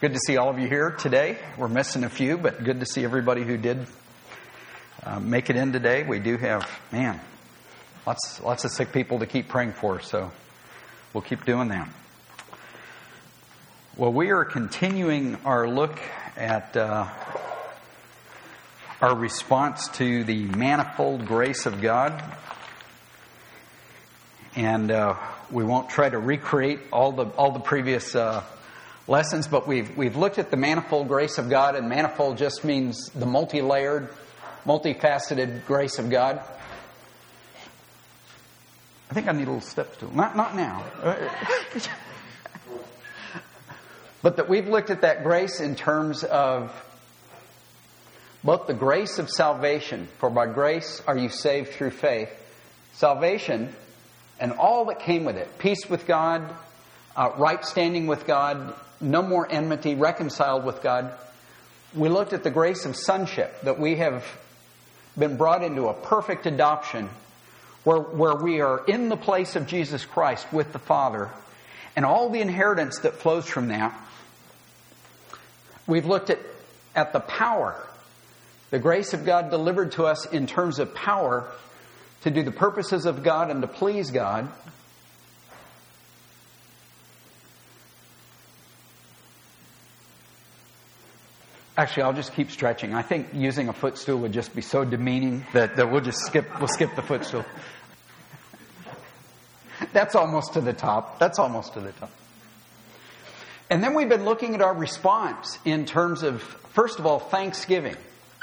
Good to see all of you here today. We're missing a few, but good to see everybody who did make it in today. We do have, lots of sick people to keep praying for, so we'll keep doing that. Well, we are continuing our look at our response to the manifold grace of God. And we won't try to recreate all the previous lessons, but we've looked at the manifold grace of God, and manifold just means the multi-layered, multifaceted grace of God. I think I need a little step stool. Not now. But that we've looked at that grace in terms of both the grace of salvation, for by grace are you saved through faith. Salvation and all that came with it. Peace with God, right standing with God, no more enmity, reconciled with God. We looked at the grace of sonship, that we have been brought into a perfect adoption where we are in the place of Jesus Christ with the Father, and all the inheritance that flows from that. We've looked at the power, the grace of God delivered to us in terms of power to do the purposes of God and to please God. Actually, I'll just keep stretching. I think using a footstool would just be so demeaning that we'll skip the footstool. That's almost to the top. And then we've been looking at our response in terms of, first of all, thanksgiving.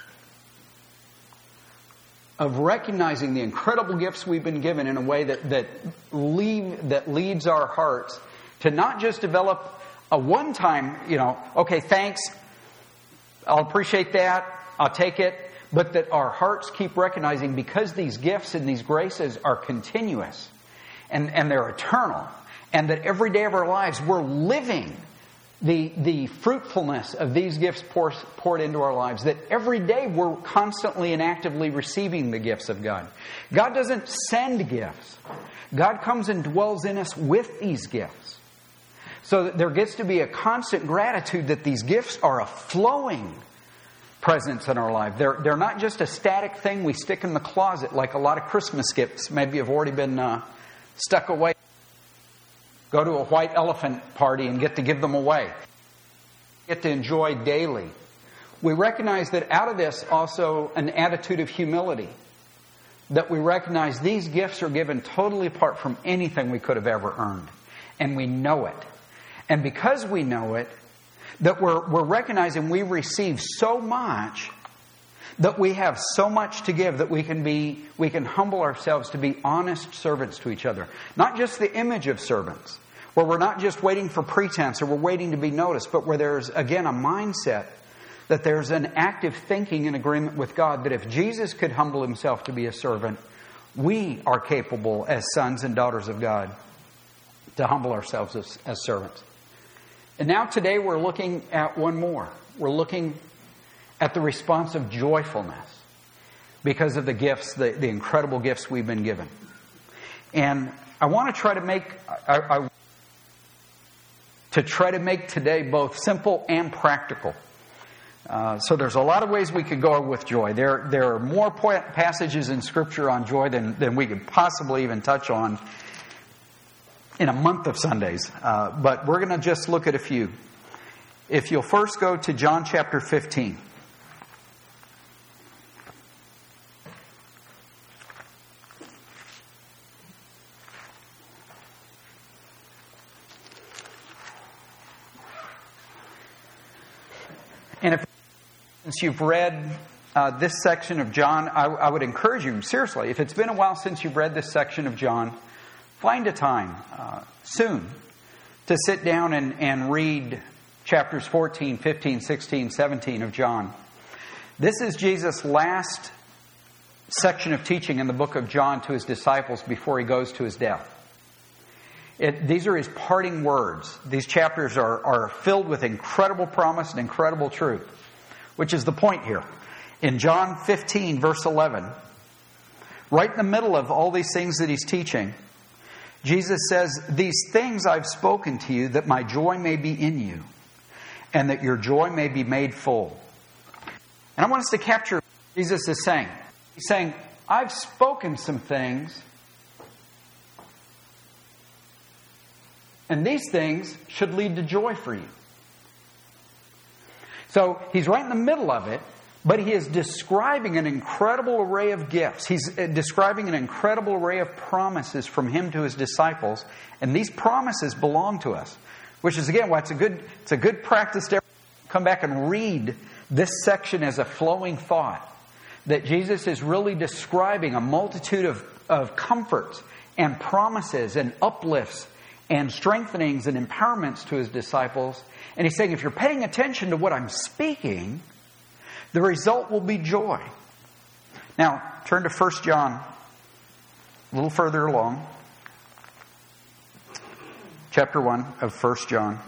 Of recognizing the incredible gifts we've been given in a way that leads our hearts to not just develop a one-time, okay, thanks, I'll appreciate that, I'll take it, but that our hearts keep recognizing, because these gifts and these graces are continuous and they're eternal, and that every day of our lives we're living the fruitfulness of these gifts poured into our lives, that every day we're constantly and actively receiving the gifts of God. God doesn't send gifts. God comes and dwells in us with these gifts. So that there gets to be a constant gratitude that these gifts are a flowing presence in our life. They're not just a static thing we stick in the closet like a lot of Christmas gifts maybe have already been stuck away. Go to a white elephant party and get to give them away. Get to enjoy daily. We recognize that out of this also an attitude of humility. That we recognize these gifts are given totally apart from anything we could have ever earned. And we know it. And because we know it, that we're recognizing we receive so much, that we have so much to give, that we can humble ourselves to be honest servants to each other. Not just the image of servants, where we're not just waiting for pretense or we're waiting to be noticed, but where there's, again, a mindset that there's an active thinking in agreement with God, that if Jesus could humble himself to be a servant, we are capable as sons and daughters of God to humble ourselves as servants. And now today we're looking at one more. We're looking at the response of joyfulness because of the gifts, the incredible gifts we've been given. And I want to try to make today both simple and practical. So there's a lot of ways we could go with joy. There are more passages in Scripture on joy than we could possibly even touch on in a month of Sundays. But we're going to just look at a few. If you'll first go to John chapter 15. And since you've read this section of John, I would encourage you, seriously, if it's been a while since you've read this section of John, find a time soon to sit down and read chapters 14, 15, 16, 17 of John. This is Jesus' last section of teaching in the book of John to his disciples before he goes to his death. These are his parting words. These chapters are filled with incredible promise and incredible truth, which is the point here. In John 15, verse 11, right in the middle of all these things that he's teaching, Jesus says, "These things I've spoken to you, that my joy may be in you, and that your joy may be made full. And I want us to capture what Jesus is saying. He's saying, I've spoken some things, and these things should lead to joy for you. So he's right in the middle of it, but he is describing an incredible array of gifts. He's describing an incredible array of promises from him to his disciples, and these promises belong to us. Which is, again, why it's a good practice to come back and read this section as a flowing thought. That Jesus is really describing a multitude of comforts and promises and uplifts and strengthenings and empowerments to his disciples. And he's saying, if you're paying attention to what I'm speaking, the result will be joy. Now, turn to 1 John, a little further along. Chapter 1 of 1 John.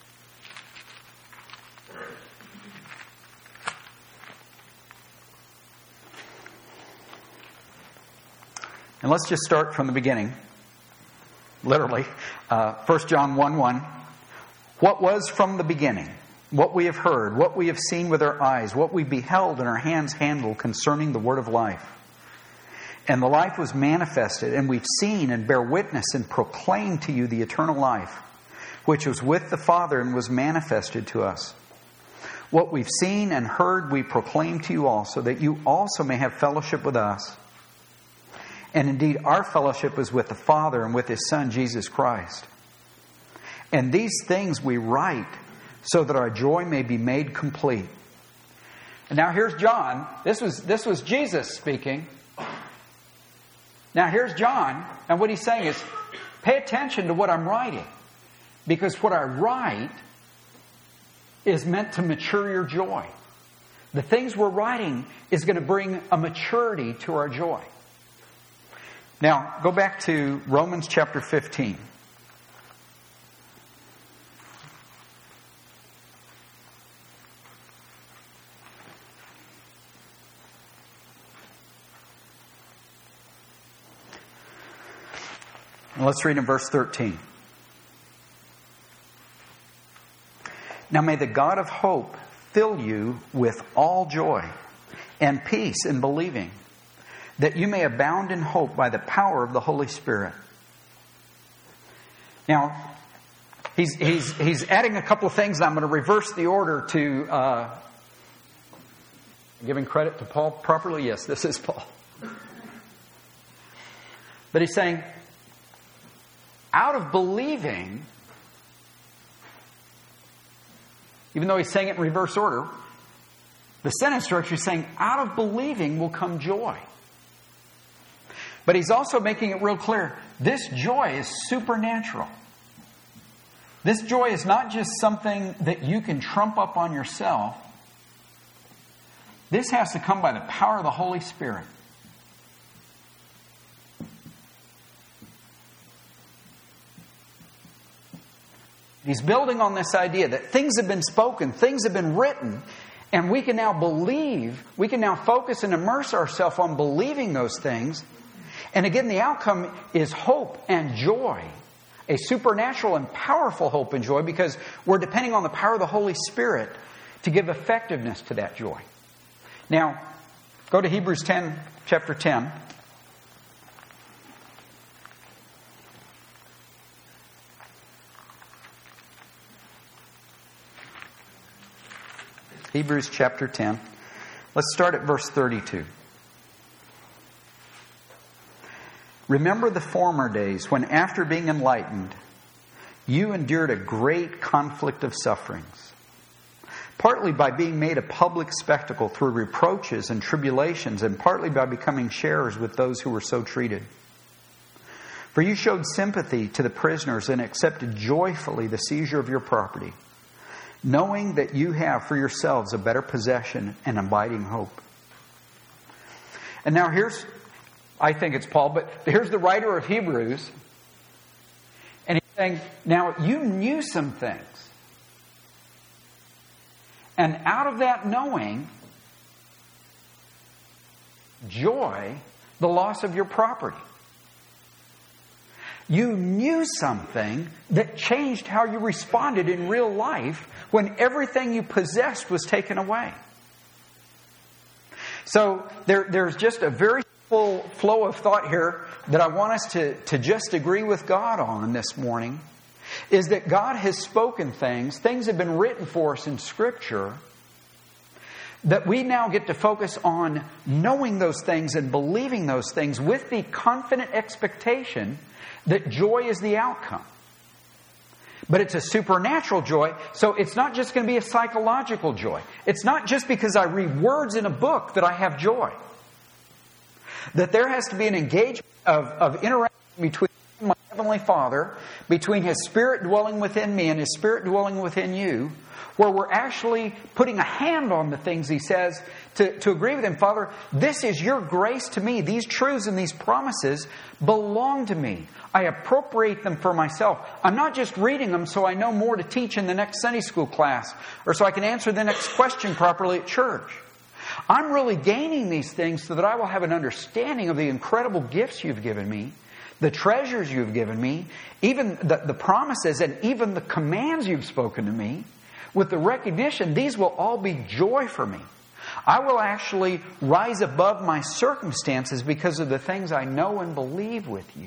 And let's just start from the beginning. Literally. 1 John 1:1. What was from the beginning? What we have heard, what we have seen with our eyes, what we beheld and our hands handled concerning the word of life. And the life was manifested, and we've seen and bear witness and proclaim to you the eternal life, which was with the Father and was manifested to us. What we've seen and heard we proclaim to you also, that you also may have fellowship with us. And indeed, our fellowship is with the Father and with His Son, Jesus Christ. And these things we write so that our joy may be made complete. And now here's John. This was Jesus speaking. Now here's John, and what he's saying is, pay attention to what I'm writing. Because what I write is meant to mature your joy. The things we're writing is going to bring a maturity to our joy. Now, go back to Romans chapter 15. Let's read in verse 13. Now may the God of hope fill you with all joy and peace in believing, that you may abound in hope by the power of the Holy Spirit. Now, he's adding a couple of things. I'm going to reverse the order to giving credit to Paul properly. Yes, this is Paul. But he's saying, out of believing, even though he's saying it in reverse order, the sentence structure is saying, out of believing will come joy. But he's also making it real clear, this joy is supernatural. This joy is not just something that you can trump up on yourself. This has to come by the power of the Holy Spirit. He's building on this idea that things have been spoken, things have been written, and we can now believe, we can now focus and immerse ourselves on believing those things. And again, the outcome is hope and joy. A supernatural and powerful hope and joy, because we're depending on the power of the Holy Spirit to give effectiveness to that joy. Now, go to Hebrews 10, chapter 10. Hebrews chapter 10. Let's start at verse 32. Remember the former days when, after being enlightened, you endured a great conflict of sufferings, partly by being made a public spectacle through reproaches and tribulations, and partly by becoming sharers with those who were so treated. For you showed sympathy to the prisoners and accepted joyfully the seizure of your property, knowing that you have for yourselves a better possession and abiding hope. And now here's, I think it's Paul, but here's the writer of Hebrews. And he's saying, now you knew some things. And out of that knowing, joy, the loss of your property. You knew something that changed how you responded in real life when everything you possessed was taken away. So there's just a very full flow of thought here that I want us to just agree with God on this morning, is that God has spoken things have been written for us in Scripture, that we now get to focus on knowing those things and believing those things with the confident expectation that joy is the outcome. But it's a supernatural joy, so it's not just going to be a psychological joy. It's not just because I read words in a book that I have joy. That there has to be an engagement of interaction between my Heavenly Father, between His Spirit dwelling within me and His Spirit dwelling within you, where we're actually putting a hand on the things He says to agree with Him. Father, this is your grace to me. These truths and these promises belong to me. I appropriate them for myself. I'm not just reading them so I know more to teach in the next Sunday school class, or so I can answer the next question properly at church. I'm really gaining these things so that I will have an understanding of the incredible gifts you've given me, the treasures you've given me, even the promises and even the commands you've spoken to me, with the recognition these will all be joy for me. I will actually rise above my circumstances because of the things I know and believe with you.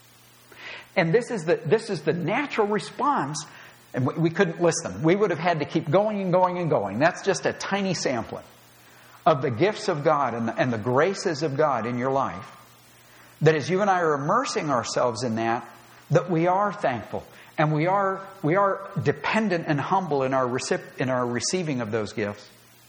And this is the natural response. And we couldn't list them. We would have had to keep going and going and going. That's just a tiny sampling of the gifts of God and the graces of God in your life. That as you and I are immersing ourselves in that we are thankful. And we are dependent and humble in our receiving of those gifts.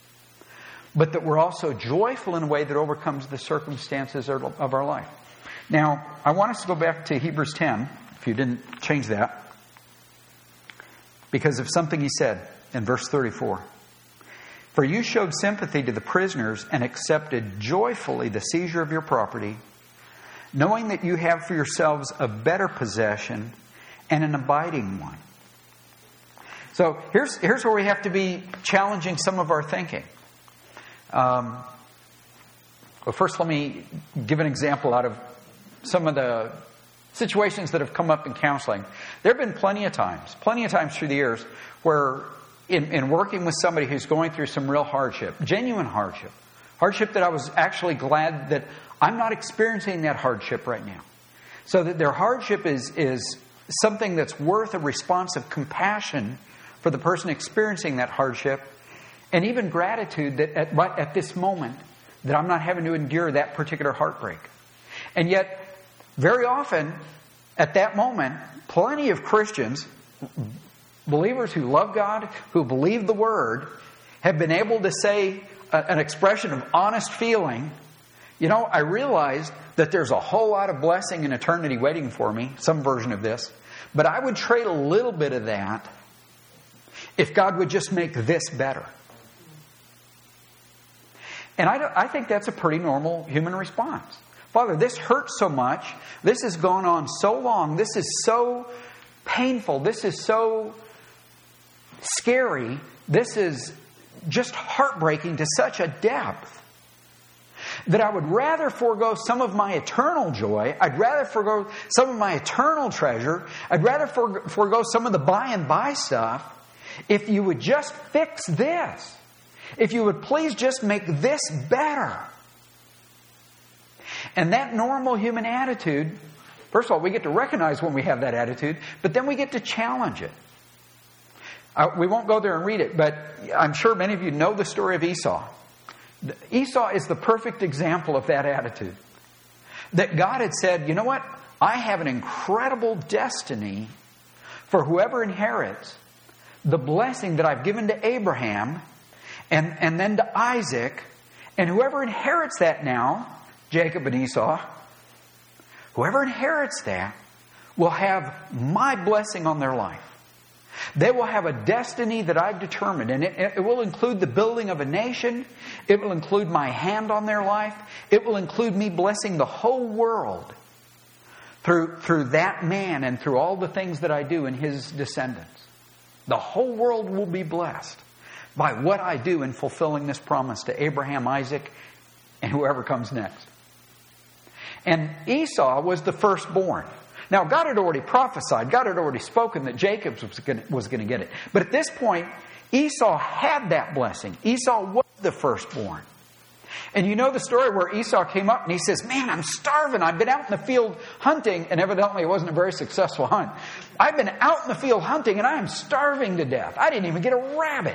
But that we're also joyful in a way that overcomes the circumstances of our life. Now, I want us to go back to Hebrews 10, if you didn't change that, because of something he said in verse 34. For you showed sympathy to the prisoners and accepted joyfully the seizure of your property, knowing that you have for yourselves a better possession and an abiding one. So here's where we have to be challenging some of our thinking. Well, first let me give an example out of some of the situations that have come up in counseling. There have been plenty of times through the years, where in working with somebody who's going through some real hardship, genuine hardship that I was actually glad that I'm not experiencing that hardship right now. So that their hardship is something that's worth a response of compassion for the person experiencing that hardship, and even gratitude that at this moment that I'm not having to endure that particular heartbreak. And yet, very often, at that moment, plenty of Christians, believers who love God, who believe the Word, have been able to say an expression of honest feeling. You know, I realized that there's a whole lot of blessing in eternity waiting for me, some version of this, but I would trade a little bit of that if God would just make this better. And I think that's a pretty normal human response. Father, this hurts so much. This has gone on so long. This is so painful. This is so scary. This is just heartbreaking to such a depth that I would rather forego some of my eternal joy. I'd rather forego some of my eternal treasure. I'd rather forego some of the by and by stuff if you would just fix this. If you would please just make this better. And that normal human attitude, first of all, we get to recognize when we have that attitude, but then we get to challenge it. We won't go there and read it, but I'm sure many of you know the story of Esau. Esau is the perfect example of that attitude. That God had said, you know what? I have an incredible destiny for whoever inherits the blessing that I've given to Abraham and then to Isaac. And whoever inherits that now, Jacob and Esau, whoever inherits that will have my blessing on their life. They will have a destiny that I've determined. And it will include the building of a nation. It will include my hand on their life. It will include me blessing the whole world through that man and through all the things that I do in his descendants. The whole world will be blessed by what I do in fulfilling this promise to Abraham, Isaac, and whoever comes next. And Esau was the firstborn. Now, God had already prophesied, God had already spoken that Jacob was going to get it. But at this point, Esau had that blessing. Esau was the firstborn. And you know the story where Esau came up and he says, man, I'm starving. I've been out in the field hunting. And evidently it wasn't a very successful hunt. I've been out in the field hunting and I am starving to death. I didn't even get a rabbit.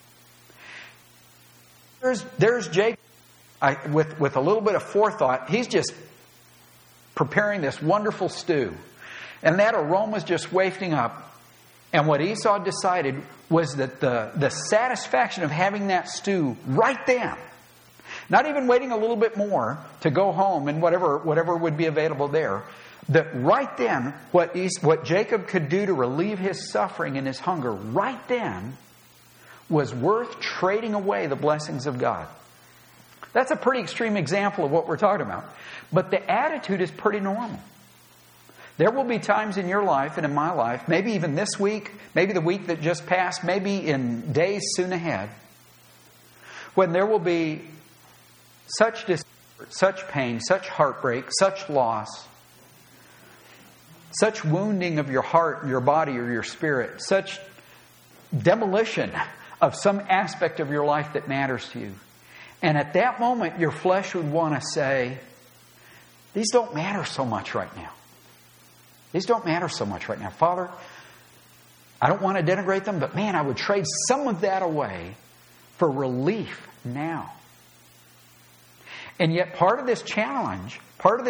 There's Jacob with a little bit of forethought. He's just preparing this wonderful stew. And that aroma's just wafting up. And what Esau decided was that the satisfaction of having that stew right then, not even waiting a little bit more to go home and whatever would be available there, that right then, what Jacob could do to relieve his suffering and his hunger right then was worth trading away the blessings of God. That's a pretty extreme example of what we're talking about. But the attitude is pretty normal. There will be times in your life and in my life, maybe even this week, maybe the week that just passed, maybe in days soon ahead, when there will be such discomfort, such pain, such heartbreak, such loss, such wounding of your heart, your body, or your spirit, such demolition of some aspect of your life that matters to you. And at that moment, your flesh would want to say, these don't matter so much right now. These don't matter so much right now. Father, I don't want to denigrate them, but man, I would trade some of that away for relief now. And yet part of this challenge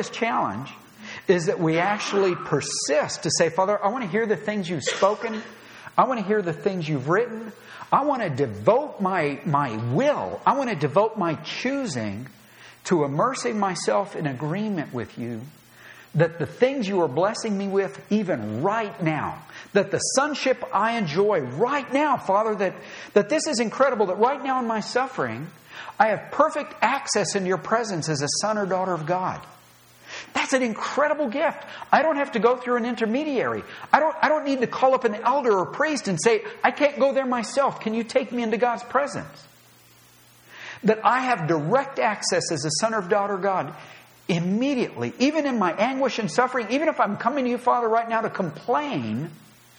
is that we actually persist to say, Father, I want to hear the things you've spoken. I want to hear the things you've written. I want to devote my will. I want to devote my choosing to immersing myself in agreement with you that the things you are blessing me with even right now, that the sonship I enjoy right now, Father, that this is incredible, that right now in my suffering, I have perfect access into your presence as a son or daughter of God. That's an incredible gift. I don't have to go through an intermediary. I don't need to call up an elder or priest and say, I can't go there myself. Can you take me into God's presence? That I have direct access as a son or daughter of God immediately, even in my anguish and suffering, even if I'm coming to you, Father, right now to complain,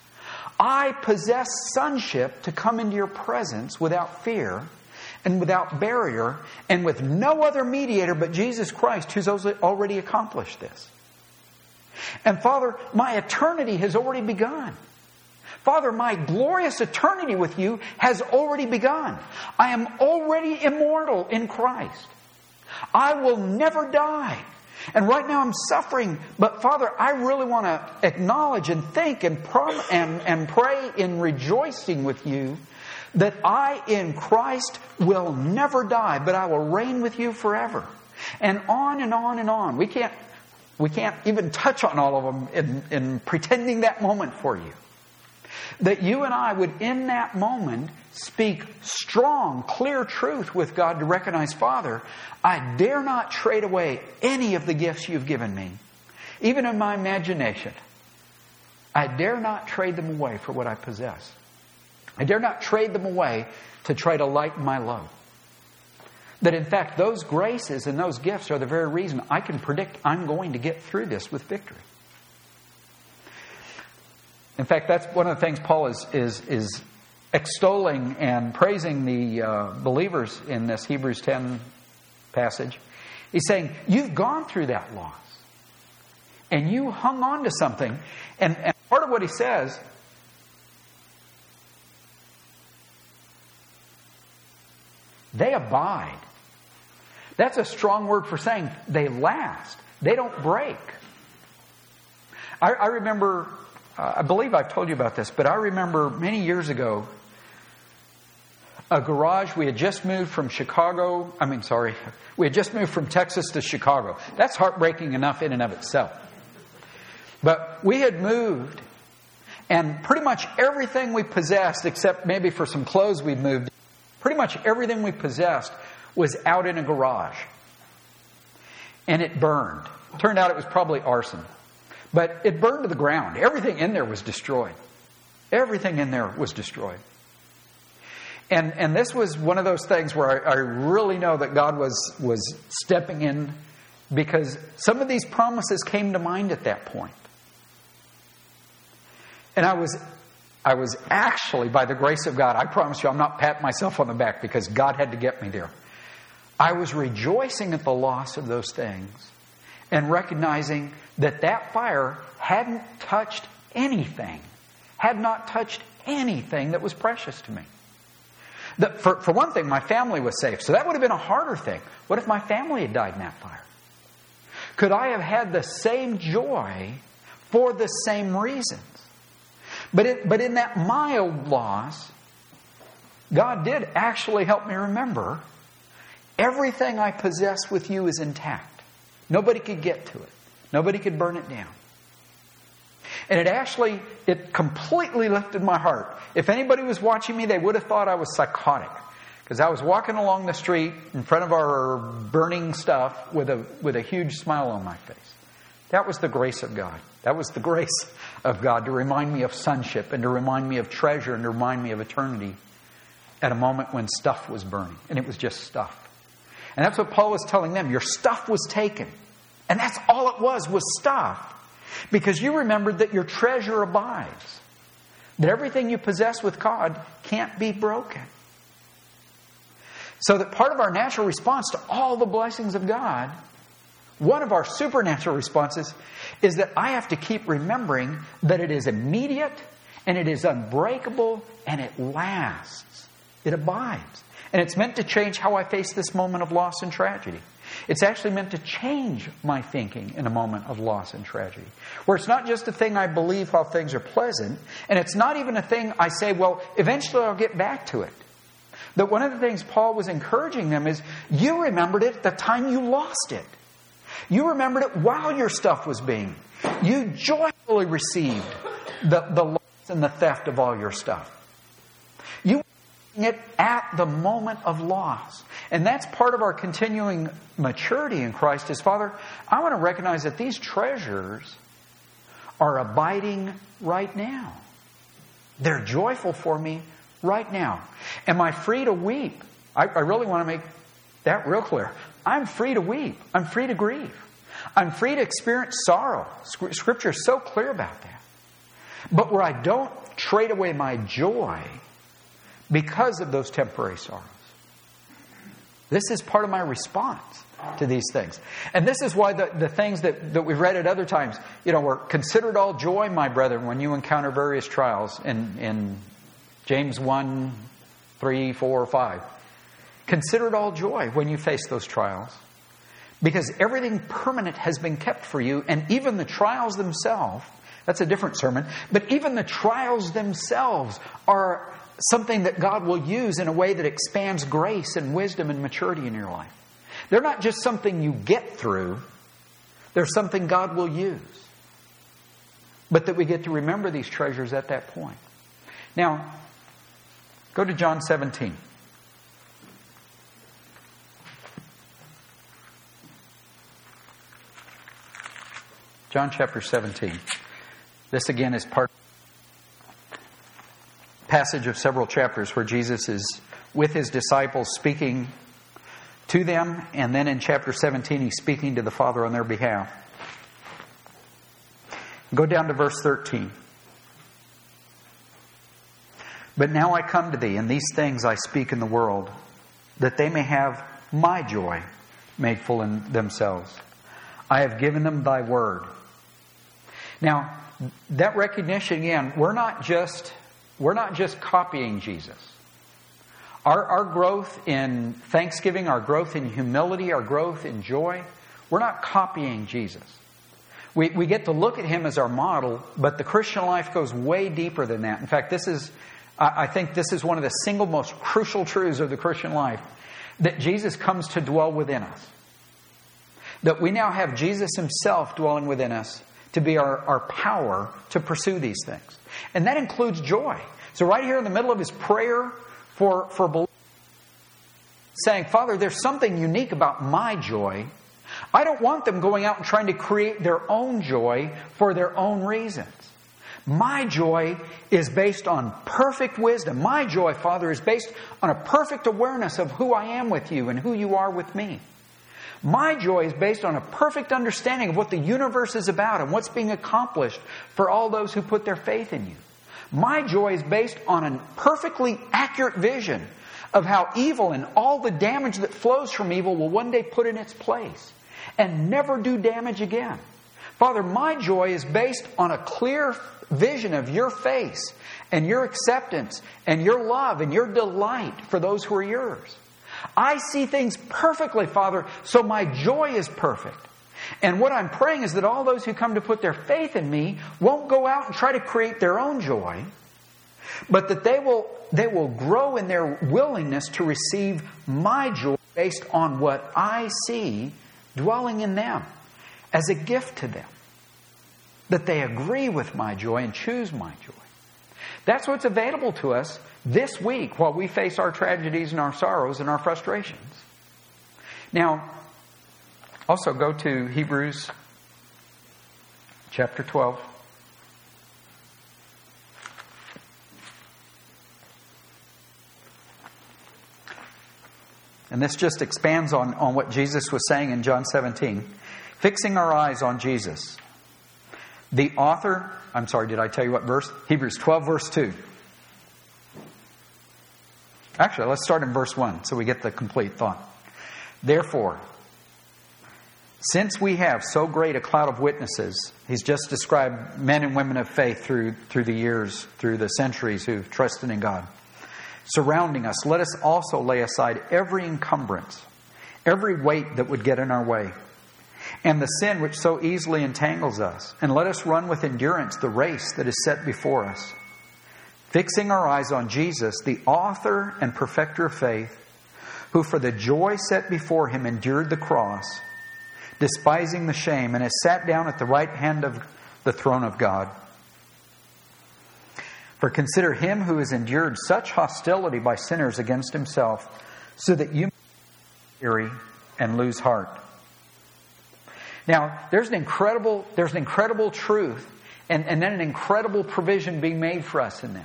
I possess sonship to come into your presence without fear and without barrier, and with no other mediator but Jesus Christ, who's already accomplished this. And Father, my eternity has already begun. Father, my glorious eternity with you has already begun. I am already immortal in Christ. I will never die. And right now I'm suffering, but Father, I really want to acknowledge and think and pray in rejoicing with you that I in Christ will never die, but I will reign with you forever. And on and on and on. We can't even touch on all of them in pretending that moment for you. That you and I would in that moment speak strong, clear truth with God to recognize, Father, I dare not trade away any of the gifts you've given me. Even in my imagination, I dare not trade them away for what I possess. I dare not trade them away to try to lighten my load. That in fact, those graces and those gifts are the very reason I can predict I'm going to get through this with victory. In fact, that's one of the things Paul is extolling and praising the believers in this Hebrews 10 passage. He's saying, you've gone through that loss. And you hung on to something. And part of what he says, they abide. That's a strong word for saying they last. They don't break. I remember, I believe I've told you about this, but I remember many years ago, a garage, we had just moved from we had just moved from Texas to Chicago. That's heartbreaking enough in and of itself. But we had moved, and pretty much everything we possessed, except maybe for some clothes we'd moved, pretty much everything we possessed was out in a garage. And it burned. It turned out it was probably arson. But it burned to the ground. Everything in there was destroyed. Everything in there was destroyed. And this was one of those things where I really know that God was stepping in, because some of these promises came to mind at that point. And I was I was actually, by the grace of God, I promise you I'm not patting myself on the back because God had to get me there. I was rejoicing at the loss of those things and recognizing that that fire hadn't touched anything, had not touched anything that was precious to me. For one thing, my family was safe, so that would have been a harder thing. What if my family had died in that fire? Could I have had the same joy for the same reasons? But in that mild loss, God did actually help me remember everything I possess with you is intact. Nobody could get to it. Nobody could burn it down. And it completely lifted my heart. If anybody was watching me, they would have thought I was psychotic. Because I was walking along the street in front of our burning stuff with a huge smile on my face. That was the grace of God. That was the grace of God to remind me of sonship and to remind me of treasure and to remind me of eternity at a moment when stuff was burning. And it was just stuff. And that's what Paul was telling them. Your stuff was taken. And that's all it was stuff. Because you remembered that your treasure abides. That everything you possess with God can't be broken. So that part of our natural response to all the blessings of God, one of our supernatural responses, is that I have to keep remembering that it is immediate and it is unbreakable and it lasts. It abides. And it's meant to change how I face this moment of loss and tragedy. It's actually meant to change my thinking in a moment of loss and tragedy. Where it's not just a thing I believe while things are pleasant, and it's not even a thing I say, well, eventually I'll get back to it. That one of the things Paul was encouraging them is, you remembered it the time you lost it. You remembered it while your stuff was being. You joyfully received the loss and the theft of all your stuff. You were it at the moment of loss. And that's part of our continuing maturity in Christ is, Father, I want to recognize that these treasures are abiding right now. They're joyful for me right now. Am I free to weep? I really want to make that real clear. I'm free to weep. I'm free to grieve. I'm free to experience sorrow. Scripture is so clear about that. But where I don't trade away my joy because of those temporary sorrows. This is part of my response to these things. And this is why the things that we've read at other times, were considered all joy, my brethren, when you encounter various trials in James 1, 3, 4, 5. Consider it all joy when you face those trials. Because everything permanent has been kept for you. And even the trials themselves, that's a different sermon, but even the trials themselves are something that God will use in a way that expands grace and wisdom and maturity in your life. They're not just something you get through. They're something God will use. But that we get to remember these treasures at that point. Now, go to John 17. John chapter 17. This again is part passage of several chapters where Jesus is with his disciples speaking to them, and then in chapter 17 he's speaking to the Father on their behalf. Go down to verse 13. But now I come to thee, and these things I speak in the world, that they may have my joy made full in themselves. I have given them thy word. Now, that recognition, again, we're not just copying Jesus. Our growth in thanksgiving, our growth in humility, our growth in joy, we're not copying Jesus. We get to look at him as our model, but the Christian life goes way deeper than that. In fact, I think this is one of the single most crucial truths of the Christian life, that Jesus comes to dwell within us. That we now have Jesus himself dwelling within us to be our power to pursue these things. And that includes joy. So right here in the middle of his prayer for believers, saying, Father, there's something unique about my joy. I don't want them going out and trying to create their own joy for their own reasons. My joy is based on perfect wisdom. My joy, Father, is based on a perfect awareness of who I am with you and who you are with me. My joy is based on a perfect understanding of what the universe is about and what's being accomplished for all those who put their faith in you. My joy is based on a perfectly accurate vision of how evil and all the damage that flows from evil will one day put in its place and never do damage again. Father, my joy is based on a clear vision of your face and your acceptance and your love and your delight for those who are yours. I see things perfectly, Father, so my joy is perfect. And what I'm praying is that all those who come to put their faith in me won't go out and try to create their own joy, but that they will grow in their willingness to receive my joy based on what I see dwelling in them as a gift to them. That they agree with my joy and choose my joy. That's what's available to us this week while we face our tragedies and our sorrows and our frustrations. Now, also go to Hebrews chapter 12. And this just expands on what Jesus was saying in John 17. Fixing our eyes on Jesus. The author, I'm sorry, did I tell you what verse? Hebrews 12 verse 2. Actually, let's start in verse 1 so we get the complete thought. Therefore, since we have so great a cloud of witnesses, he's just described men and women of faith through the years, through the centuries who've trusted in God. Surrounding us, let us also lay aside every encumbrance, every weight that would get in our way, and the sin which so easily entangles us. And let us run with endurance the race that is set before us, fixing our eyes on Jesus, the author and perfecter of faith, who for the joy set before him endured the cross, despising the shame, and has sat down at the right hand of the throne of God. For consider him who has endured such hostility by sinners against himself, so that you may be weary and lose heart. Now, there's an incredible truth and then an incredible provision being made for us in this.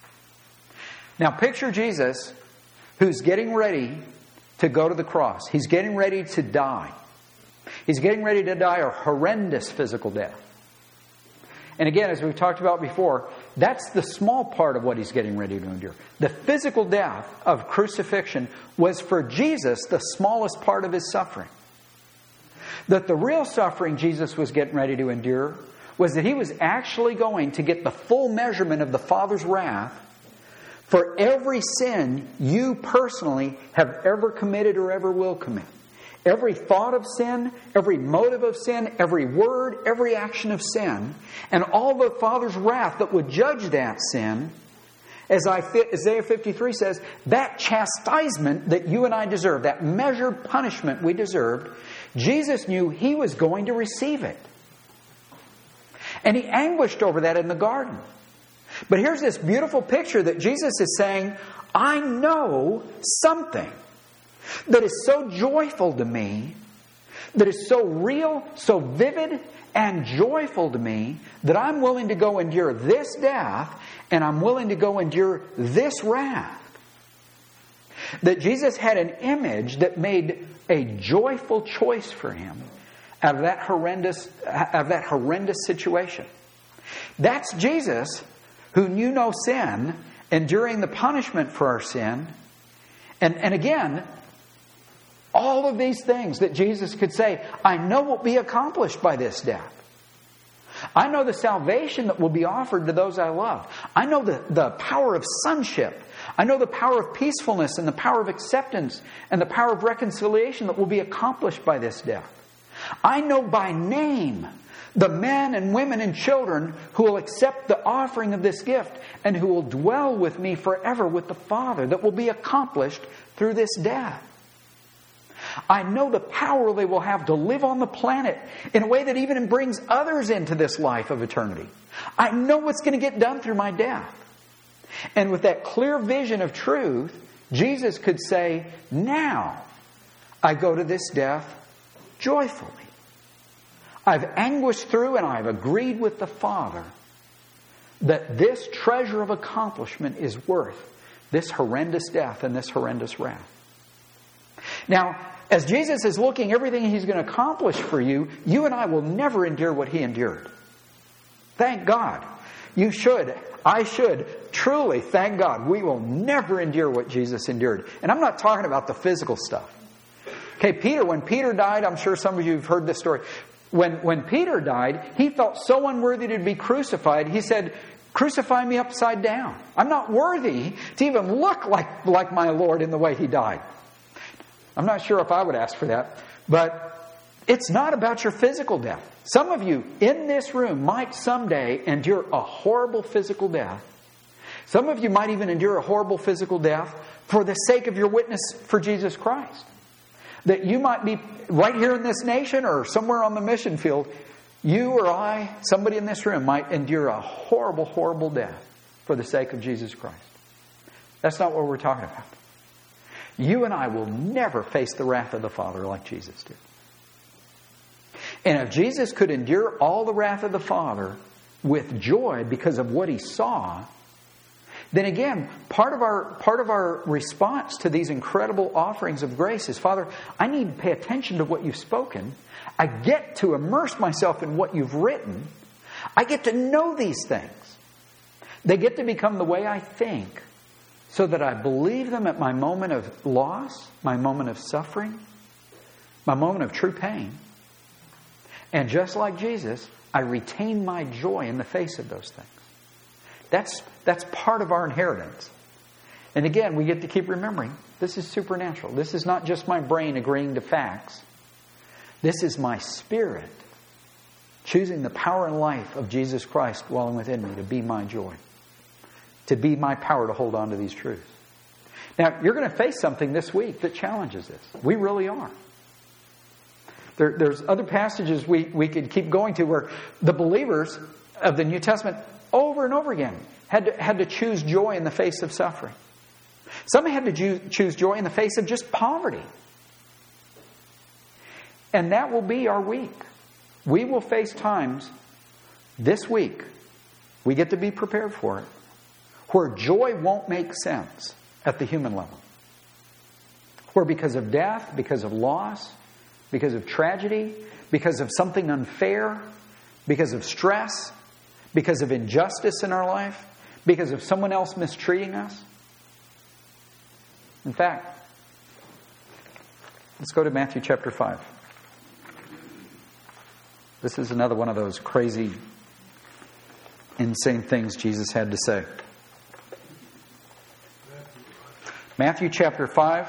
Now, picture Jesus who's getting ready to go to the cross. He's getting ready to die. He's getting ready to die a horrendous physical death. And again, as we've talked about before, that's the small part of what he's getting ready to endure. The physical death of crucifixion was for Jesus the smallest part of his suffering. That the real suffering Jesus was getting ready to endure was that he was actually going to get the full measurement of the Father's wrath for every sin you personally have ever committed or ever will commit. Every thought of sin, every motive of sin, every word, every action of sin, and all the Father's wrath that would judge that sin, as Isaiah 53 says, that chastisement that you and I deserve, that measured punishment we deserved, Jesus knew he was going to receive it. And he anguished over that in the garden. But here's this beautiful picture that Jesus is saying, I know something that is so joyful to me, that is so real, so vivid and joyful to me, that I'm willing to go endure this death, and I'm willing to go endure this wrath. That Jesus had an image that made a joyful choice for him out of that horrendous situation. That's Jesus who knew no sin, enduring the punishment for our sin. And again, all of these things that Jesus could say, I know will be accomplished by this death. I know the salvation that will be offered to those I love. I know the power of sonship. I know the power of peacefulness and the power of acceptance and the power of reconciliation that will be accomplished by this death. I know by name the men and women and children who will accept the offering of this gift and who will dwell with me forever with the Father, that will be accomplished through this death. I know the power they will have to live on the planet in a way that even brings others into this life of eternity. I know what's going to get done through my death. And with that clear vision of truth, Jesus could say, now I go to this death joyfully. I've anguished through and I've agreed with the Father that this treasure of accomplishment is worth this horrendous death and this horrendous wrath. Now, as Jesus is looking everything he's going to accomplish for you, you and I will never endure what he endured. Thank God. You should. I should. Truly, thank God, we will never endure what Jesus endured. And I'm not talking about the physical stuff. Okay, Peter, when Peter died, I'm sure some of you have heard this story. When Peter died, he felt so unworthy to be crucified, he said, crucify me upside down. I'm not worthy to even look like my Lord in the way He died. I'm not sure if I would ask for that, but it's not about your physical death. Some of you in this room might someday endure a horrible physical death. Some of you might even endure a horrible physical death for the sake of your witness for Jesus Christ. That you might be right here in this nation or somewhere on the mission field, you or I, somebody in this room might endure a horrible, horrible death for the sake of Jesus Christ. That's not what we're talking about. You and I will never face the wrath of the Father like Jesus did. And if Jesus could endure all the wrath of the Father with joy because of what He saw, then again, part of our response to these incredible offerings of grace is, Father, I need to pay attention to what You've spoken. I get to immerse myself in what You've written. I get to know these things. They get to become the way I think, so that I believe them at my moment of loss, my moment of suffering, my moment of true pain. And just like Jesus, I retain my joy in the face of those things. That's part of our inheritance. And again, we get to keep remembering, this is supernatural. This is not just my brain agreeing to facts. This is my spirit choosing the power and life of Jesus Christ dwelling within me to be my joy. To be my power to hold on to these truths. Now, you're going to face something this week that challenges this. We really are. There's other passages we could keep going to where the believers of the New Testament over and over again had to choose joy in the face of suffering. Some had to choose joy in the face of just poverty. And that will be our week. We will face times this week, we get to be prepared for it, where joy won't make sense at the human level. Where because of death, because of loss, because of tragedy, because of something unfair, because of stress, because of injustice in our life, because of someone else mistreating us. In fact, let's go to Matthew chapter 5. This is another one of those crazy, insane things Jesus had to say. Matthew chapter 5.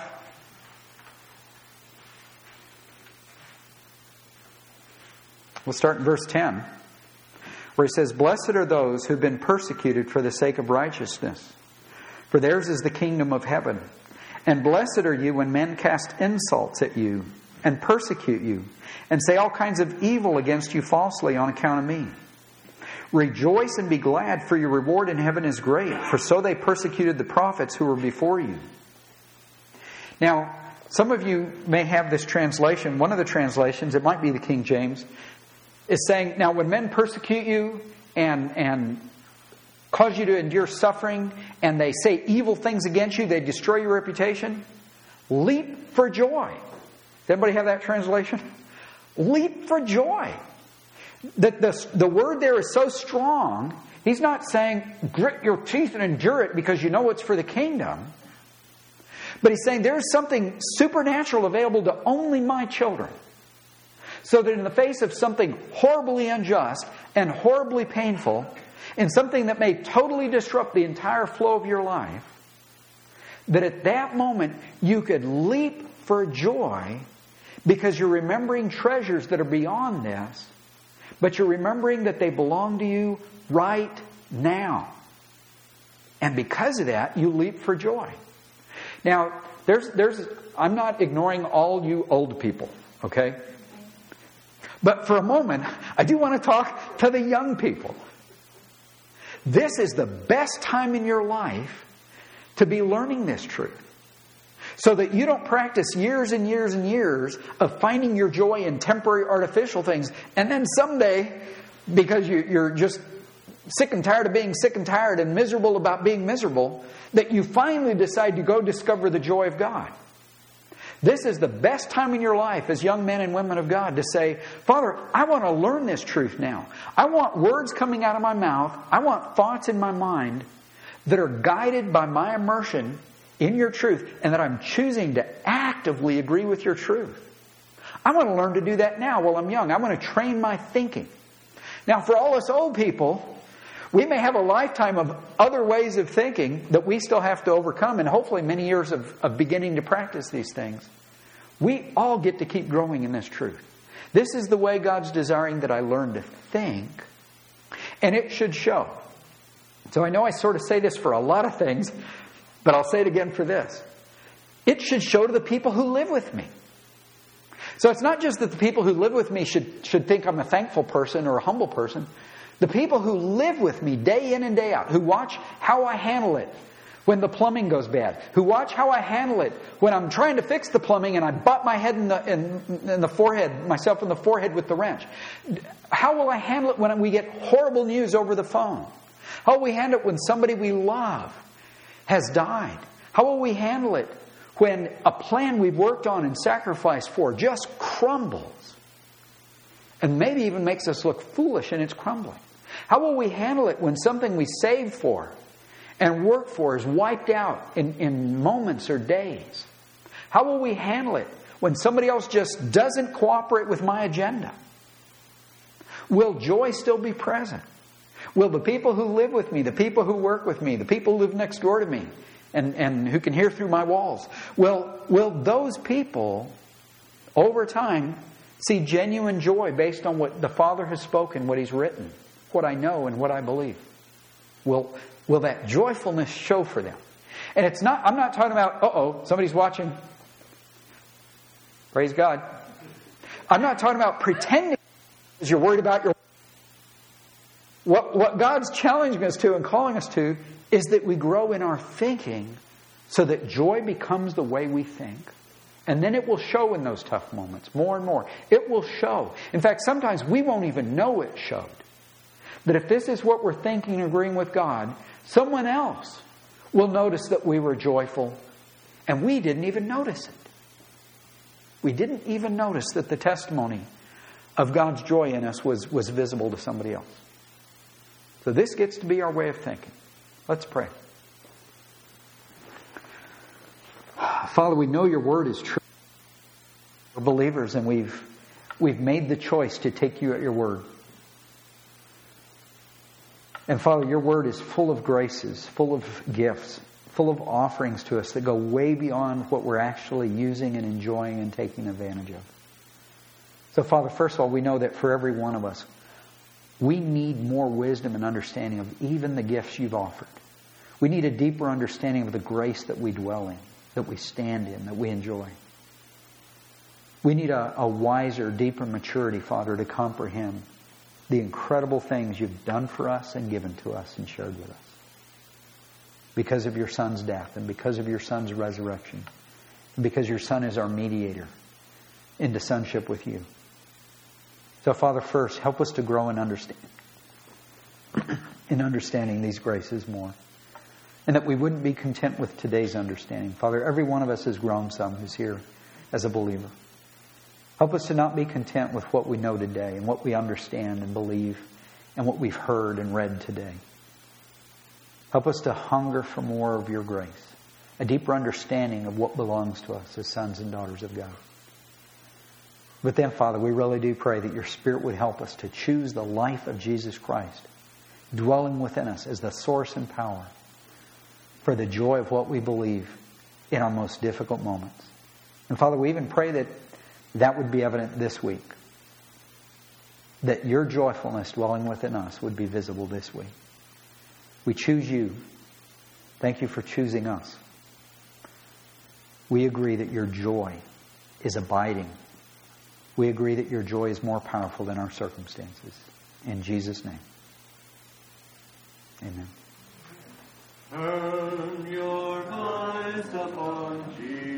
We'll start in verse 10, where He says, Blessed are those who've been persecuted for the sake of righteousness, for theirs is the kingdom of heaven. And blessed are you when men cast insults at you and persecute you and say all kinds of evil against you falsely on account of me. Rejoice and be glad, for your reward in heaven is great, for so they persecuted the prophets who were before you. Now, some of you may have this translation. One of the translations, it might be the King James, is saying, now when men persecute you and cause you to endure suffering, and they say evil things against you, they destroy your reputation, leap for joy. Does anybody have that translation? Leap for joy. The word there is so strong, He's not saying grit your teeth and endure it because you know it's for the kingdom. But He's saying there's something supernatural available to only my children. So that in the face of something horribly unjust and horribly painful, and something that may totally disrupt the entire flow of your life, that at that moment you could leap for joy because you're remembering treasures that are beyond this, but you're remembering that they belong to you right now. And because of that, you leap for joy. Now, I'm not ignoring all you old people, okay? But for a moment, I do want to talk to the young people. This is the best time in your life to be learning this truth. So that you don't practice years and years and years of finding your joy in temporary artificial things. And then someday, because you're just sick and tired of being sick and tired and miserable about being miserable, that you finally decide to go discover the joy of God. This is the best time in your life as young men and women of God to say, Father, I want to learn this truth now. I want words coming out of my mouth. I want thoughts in my mind that are guided by my immersion in your truth, and that I'm choosing to actively agree with your truth. I want to learn to do that now while I'm young. I want to train my thinking. Now, for all us old people, we may have a lifetime of other ways of thinking that we still have to overcome, and hopefully many years of beginning to practice these things. We all get to keep growing in this truth. This is the way God's desiring that I learn to think, and it should show. So I know I sort of say this for a lot of things, but I'll say it again for this. It should show to the people who live with me. So it's not just that the people who live with me should think I'm a thankful person or a humble person. The people who live with me day in and day out, who watch how I handle it when the plumbing goes bad, who watch how I handle it when I'm trying to fix the plumbing and I butt my head in the forehead, myself in the forehead with the wrench. How will I handle it when we get horrible news over the phone? How will we handle it when somebody we love has died? How will we handle it when a plan we've worked on and sacrificed for just crumbles? And maybe even makes us look foolish and it's crumbling. How will we handle it when something we saved for and worked for is wiped out in moments or days? How will we handle it when somebody else just doesn't cooperate with my agenda? Will joy still be present? Will the people who live with me, the people who work with me, the people who live next door to me, and who can hear through my walls, will those people, over time, see genuine joy based on what the Father has spoken, what He's written, what I know and what I believe? Will that joyfulness show for them? And it's not, I'm not talking about, somebody's watching. Praise God. I'm not talking about pretending because you're worried about your... What God's challenging us to and calling us to is that we grow in our thinking so that joy becomes the way we think. And then it will show in those tough moments more and more. It will show. In fact, sometimes we won't even know it showed. But if this is what we're thinking and agreeing with God, someone else will notice that we were joyful and we didn't even notice it. We didn't even notice that the testimony of God's joy in us was visible to somebody else. So this gets to be our way of thinking. Let's pray. Father, we know your word is true. We're believers and we've made the choice to take you at your word. And Father, your word is full of graces, full of gifts, full of offerings to us that go way beyond what we're actually using and enjoying and taking advantage of. So Father, first of all, we know that for every one of us, we need more wisdom and understanding of even the gifts you've offered. We need a deeper understanding of the grace that we dwell in, that we stand in, that we enjoy. We need a wiser, deeper maturity, Father, to comprehend the incredible things you've done for us and given to us and shared with us. Because of your Son's death and because of your Son's resurrection. And because your Son is our mediator into sonship with you. So, Father, first, help us to grow in understanding these graces more. And that we wouldn't be content with today's understanding. Father, every one of us has grown some who's here as a believer. Help us to not be content with what we know today and what we understand and believe and what we've heard and read today. Help us to hunger for more of your grace. A deeper understanding of what belongs to us as sons and daughters of God. But then, Father, we really do pray that your Spirit would help us to choose the life of Jesus Christ, dwelling within us as the source and power for the joy of what we believe in our most difficult moments. And Father, we even pray that that would be evident this week. That your joyfulness dwelling within us would be visible this week. We choose you. Thank you for choosing us. We agree that your joy is abiding. We agree that your joy is more powerful than our circumstances. In Jesus' name. Amen. Turn your eyes upon Jesus.